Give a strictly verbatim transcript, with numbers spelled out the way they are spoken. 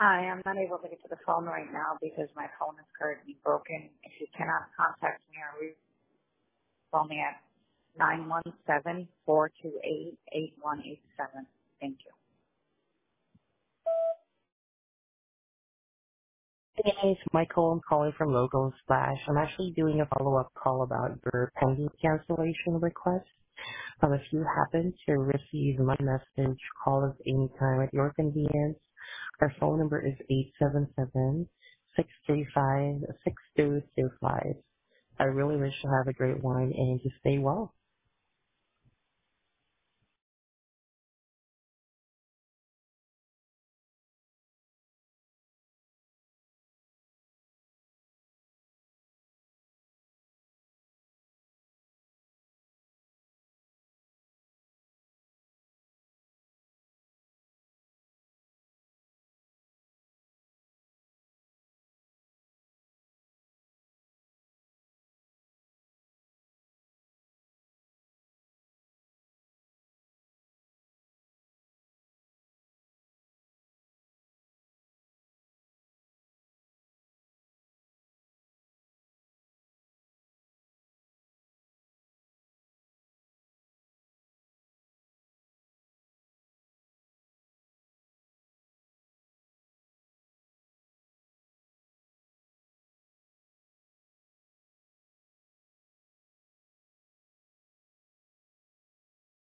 Hi, I'm not able to get to the phone right now because my phone is currently broken. If you cannot contact me or re- call me at nine one seven, four two eight, eight one eight seven. Thank you. Hey, it's Michael. I'm calling from Logo Splash. I'm actually doing a follow-up call about your pending cancellation request. Um, if you happen to receive my message, call us anytime at your convenience. Our phone number is eight seven seven, six three five, six two two five. I really wish you have a great one and just stay well.